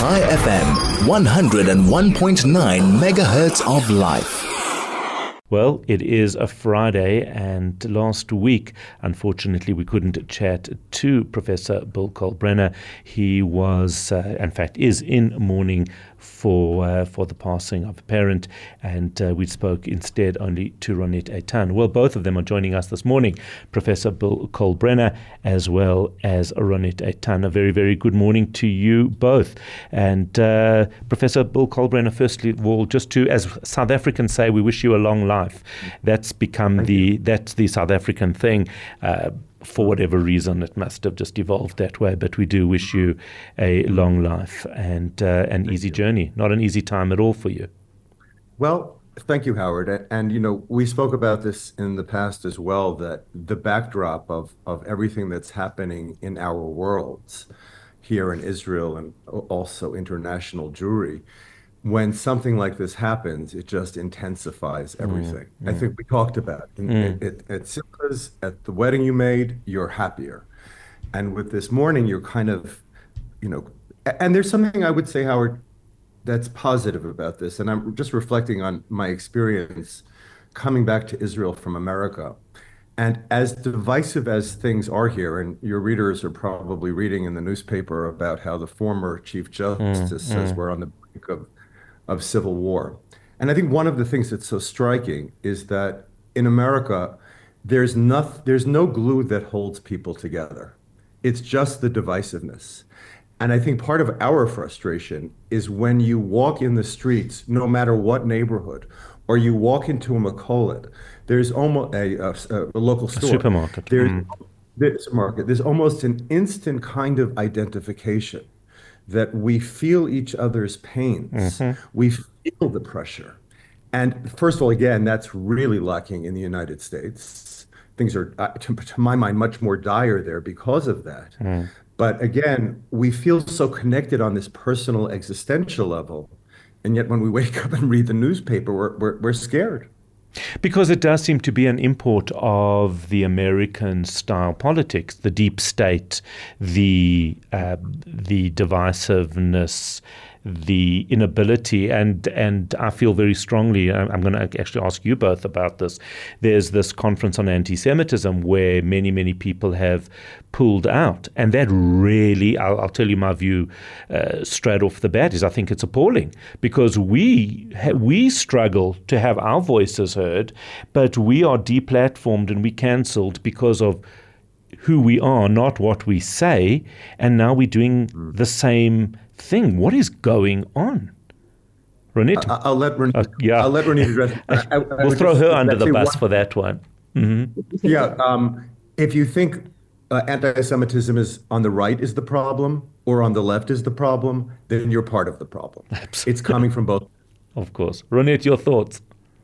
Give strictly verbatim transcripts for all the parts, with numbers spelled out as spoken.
Chai F M, one oh one point nine megahertz of life. Well, it is a Friday, and last week, unfortunately, we couldn't chat to Professor Bill Kolbrenner. He was, uh, in fact, is in mourning for uh, for the passing of a parent, and uh, we spoke instead only to Ronit Eitan. Well, both of them are joining us this morning, Professor Bill Kolbrenner as well as Ronit Eitan. A very, very good morning to you both. And uh, Professor Bill Kolbrenner, firstly of all, just to, as South Africans say, we wish you a long life. That's become Thank the you. that's the South African thing. Uh, For whatever reason, it must have just evolved that way. But we do wish you a long life and uh, an thank easy you. journey. Not an easy time at all for you. Well, thank you, Howard. And, and, you know, we spoke about this in the past as well, that the backdrop of, of everything that's happening in our worlds here in Israel and also international Jewry, when something like this happens, it just intensifies everything. Mm, I mm. think we talked about it. Mm. It, it, at Simcha's, at the wedding you made, you're happier. And with this morning, you're kind of, you know, and there's something I would say, Howard, that's positive about this. And I'm just reflecting on my experience coming back to Israel from America. And as divisive as things are here, and your readers are probably reading in the newspaper about how the former Chief Justice mm, says mm. we're on the brink of of civil war. And I think one of the things that's so striking is that in America, there's no, there's no glue that holds people together. It's just the divisiveness. And I think part of our frustration is when you walk in the streets, no matter what neighborhood, or you walk into a Makolet, there's almost a, a, a local store. A supermarket. There's, mm. there's a market. There's almost an instant kind of identification that we feel each other's pains. Mm-hmm. We feel the pressure. And first of all, again, that's really lacking in the United States. Things are, uh, to, to my mind, much more dire there because of that. Mm. But again, we feel so connected on this personal existential level. And yet when we wake up and read the newspaper, we're, we're, we're scared. Because it does seem to be an import of the American-style politics, the deep state, the uh, the divisiveness, the inability, and and I feel very strongly, I'm going to actually ask you both about this. There's this conference on anti-Semitism where many, many people have pulled out. And that really, I'll, I'll tell you my view uh, straight off the bat, is I think it's appalling because we ha- we struggle to have our voices heard, but we are deplatformed and we cancelled because of who we are, not what we say. And now we're doing mm. the same thing. What is going on? Ronit? I, I'll let Ronit, uh, yeah. I'll let Ronit address. I, I, we'll I throw just, her under the bus one, for that one. Mm-hmm. Yeah. Um, if you think uh, anti-Semitism is on the right is the problem or on the left is the problem, then you're part of the problem. Absolutely. It's coming from both. Of course. Ronit, your thoughts?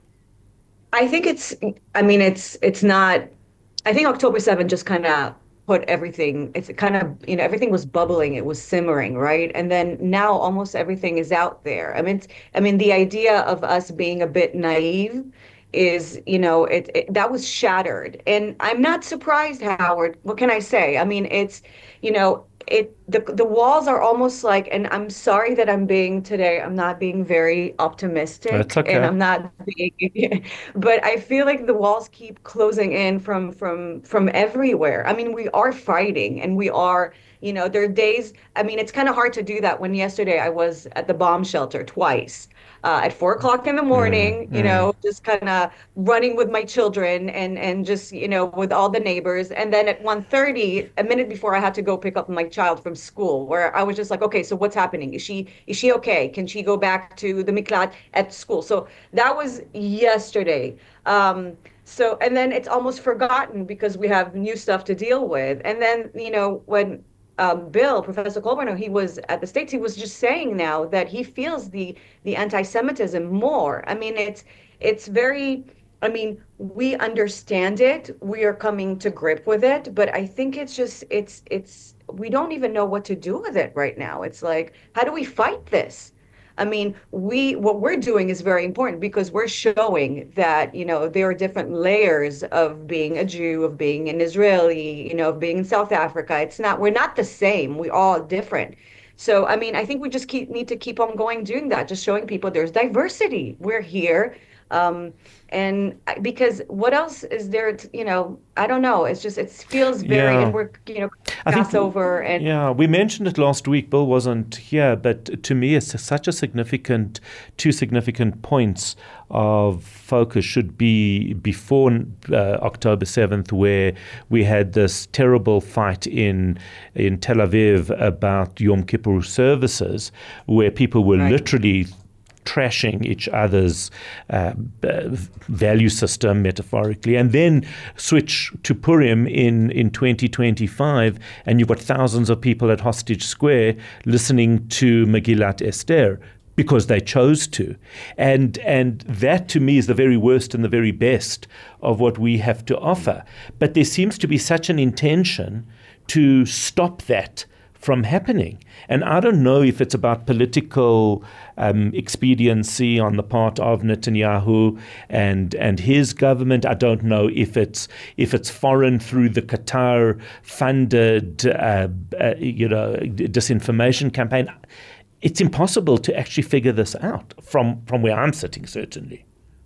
I think it's, I mean, it's it's not, I think October seventh just kind of put everything, it's kind of, you know, everything was bubbling, it was simmering, right? And then now almost everything is out there. I mean, it's, I mean, the idea of us being a bit naive is, you know, it, it that was shattered. And I'm not surprised, Howard. What can I say? I mean, it's, you know, it the the walls are almost like, and I'm sorry that I'm being today, I'm not being very optimistic. That's okay. And I'm not being, but I feel like the walls keep closing in from from from everywhere. I mean, we are fighting and we are, you know, there are days, I mean, it's kind of hard to do that when yesterday I was at the bomb shelter twice. Uh, at four o'clock in the morning, mm, you mm. know, just kind of running with my children and, and just, you know, with all the neighbors. And then at one thirty, a minute before I had to go pick up my child from school, where I was just like, okay, so what's happening? Is she is she okay? Can she go back to the miklat at school? So that was yesterday. Um, so, and then it's almost forgotten because we have new stuff to deal with. And then, you know, when Um, Bill, Professor Kolbrenner, he was at the States, he was just saying now that he feels the the anti-Semitism more. I mean, it's it's very, I mean, we understand it, we are coming to grip with it, but I think it's just, it's, it's, we don't even know what to do with it right now. It's like, how do we fight this? I mean, we what we're doing is very important because we're showing that, you know, there are different layers of being a Jew, of being an Israeli, you know, of being in South Africa. It's not, we're not the same. We're all different. So, I mean, I think we just keep, need to keep on going doing that, just showing people there's diversity. We're here. Um, and because what else is there, to, you know, I don't know. It's just, it feels very, Yeah. and we're, you know, I think- Passover and Yeah, we mentioned it last week. Bill wasn't here, but to me, it's such a significant, two significant points of focus should be before uh, October seventh, where we had this terrible fight in in Tel Aviv about Yom Kippur services, where people were Right. literally trashing each other's uh, uh, value system, metaphorically, and then switch to Purim in, in twenty twenty-five, and you've got thousands of people at Hostage Square listening to Megillat Esther because they chose to. And and that, to me, is the very worst and the very best of what we have to offer. But there seems to be such an intention to stop that from happening. And I don't know if it's about political um, expediency on the part of Netanyahu and and his government. I don't know if it's if it's foreign through the Qatar-funded uh, uh, you know disinformation campaign. It's impossible to actually figure this out from, from where I'm sitting, certainly.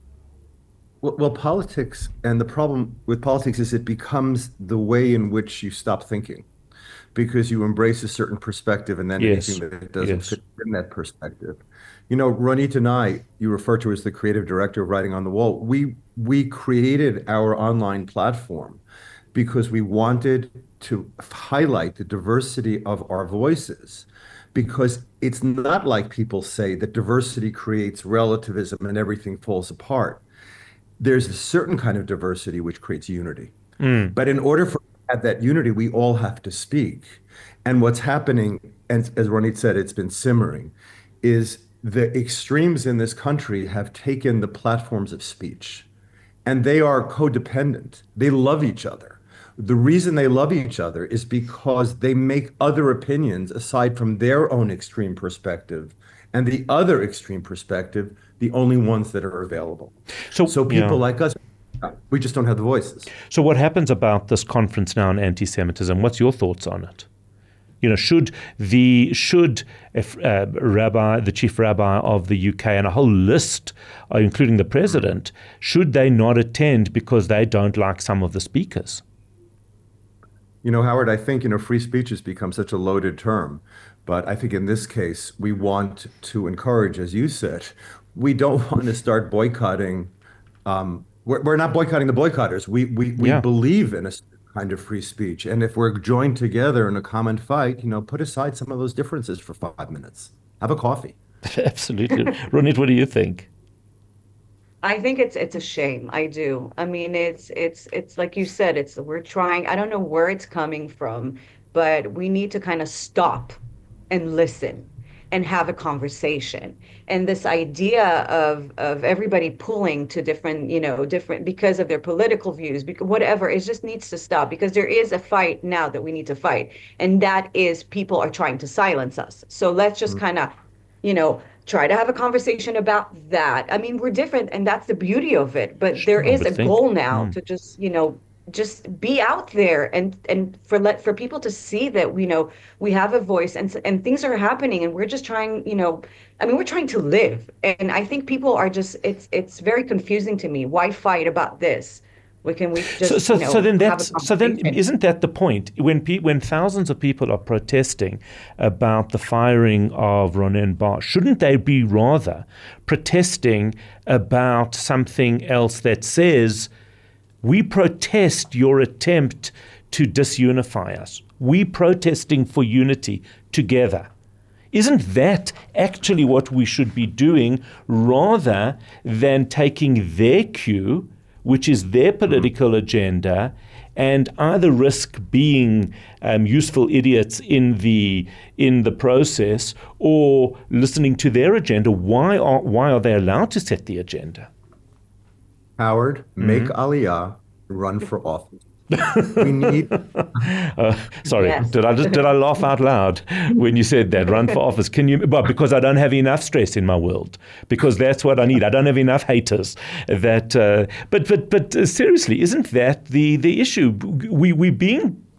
Well, well, politics, and the problem with politics is it becomes the way in which you stop thinking, because you embrace a certain perspective and then Yes, anything that doesn't yes. fit in that perspective. You know, Ronit and I, you refer to as the creative director of Writing on the Wall, we we created our online platform because we wanted to highlight the diversity of our voices, because it's not like people say that diversity creates relativism and everything falls apart. There's a certain kind of diversity which creates unity. Mm. But in order for at that unity, we all have to speak. And what's happening, and as Ronit said, it's been simmering, is the extremes in this country have taken the platforms of speech, and they are codependent. They love each other. The reason they love each other is because they make other opinions aside from their own extreme perspective, and the other extreme perspective, the only ones that are available. So, So people yeah. like us, we just don't have the voices. So what happens about this conference now on anti-Semitism? What's your thoughts on it? You know, should the should if, uh, Rabbi, the chief rabbi of the U K, and a whole list, uh, including the president, should they not attend because they don't like some of the speakers? You know, Howard, I think, you know, free speech has become such a loaded term. But I think in this case, we want to encourage, as you said, we don't want to start boycotting. Um, we're, we're not boycotting the boycotters. We we, we Yeah. believe in a kind of free speech. And if we're joined together in a common fight, you know, put aside some of those differences for five minutes. Have a coffee. Absolutely. Ronit, what do you think? I think it's it's a shame. I do. I mean, it's it's it's like you said, it's we're trying, I don't know where it's coming from, but we need to kind of stop and listen and have a conversation. And this idea of of everybody pulling to different, you know, different because of their political views, because whatever, it just needs to stop, because there is a fight now that we need to fight. And that is people are trying to silence us. So let's just kind of, you know, try to have a conversation about that. I mean, we're different, and that's the beauty of it. But there Sure, is but a think- goal now Mm. to just, you know, just be out there and and for let for people to see that, you know, we have a voice and and things are happening, and we're just trying, you know, I mean, we're trying to live. And I think people are just, it's it's very confusing to me. Why fight about this? We can we just So, so, you know, so then have a that's so then conversation. isn't that the point? When pe- when thousands of people are protesting about the firing of Ronen Bar, shouldn't they be rather protesting about something else that says, we protest your attempt to disunify us. We protesting for unity together. Isn't that actually what we should be doing, rather than taking their cue, which is their political agenda, and either risk being um, useful idiots in the in the process, or listening to their agenda? Why are why are they allowed to set the agenda? Howard, make Aliyah, run for office. We need. Uh, sorry, Yes. did I just did I laugh out loud when you said that? Run for office? Can you? Well, because I don't have enough stress in my world. Because that's what I need. I don't have enough haters. That. Uh, but but but uh, seriously, isn't that the the issue? We we being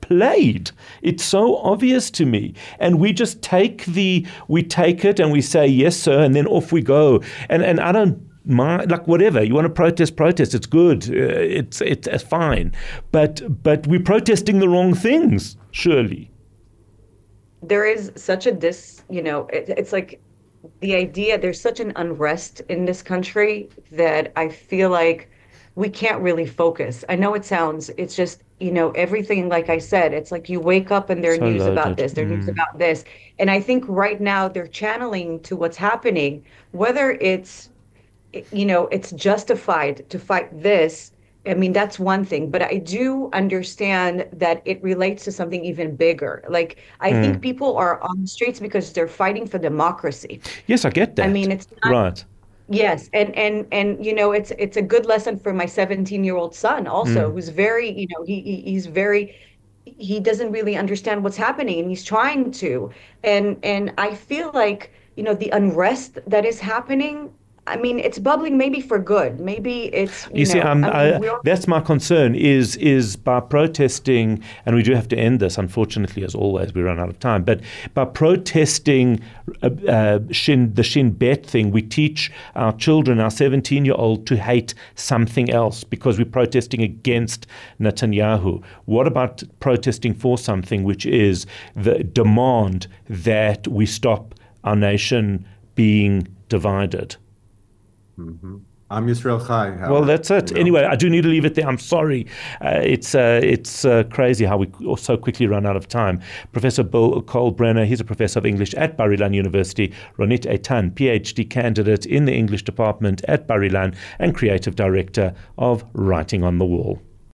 played. It's so obvious to me. And we just take the, we take it and we say, yes, sir, and then off we go. And and I don't mind, like whatever, you want to protest, protest, it's good, uh, it's, it's it's fine. But but we're protesting the wrong things, surely. There is such a dis, you know, it, it's like the idea, there's such an unrest in this country that I feel like we can't really focus. I know it sounds, it's just, you know, everything, like I said, it's like you wake up and there's So news loaded. about this, there's Mm. news about this. And I think right now they're channeling to what's happening, whether it's, you know, it's justified to fight this. I mean, that's one thing, but I do understand that it relates to something even bigger. Like, I Mm. think people are on the streets because they're fighting for democracy. Yes, I get that. I mean, it's not, right. yes, and and and you know, it's it's a good lesson for my seventeen-year-old son also, Mm. who's very, you know, he, he he's very, he doesn't really understand what's happening, and he's trying to, and and I feel like, you know, the unrest that is happening, I mean, it's bubbling maybe for good. Maybe it's, you, You see, know, um, I I, mean, we're, that's my concern, is is by protesting, and we do have to end this, unfortunately, as always, we run out of time, but by protesting uh, uh, Shin, the Shin Bet thing, we teach our children, our seventeen-year-old, to hate something else because we're protesting against Netanyahu. What about protesting for something, which is the demand that we stop our nation being divided? Mm-hmm. I'm Yisrael Chai. Howard. Well, that's it. You know? Anyway, I do need to leave it there. I'm sorry. Uh, it's uh, it's uh, crazy how we so quickly run out of time. Professor Bill Kolbrenner, he's a professor of English at Bar-Ilan University. Ronit Eitan, PhD candidate in the English department at Bar-Ilan and creative director of Writing on the Wall.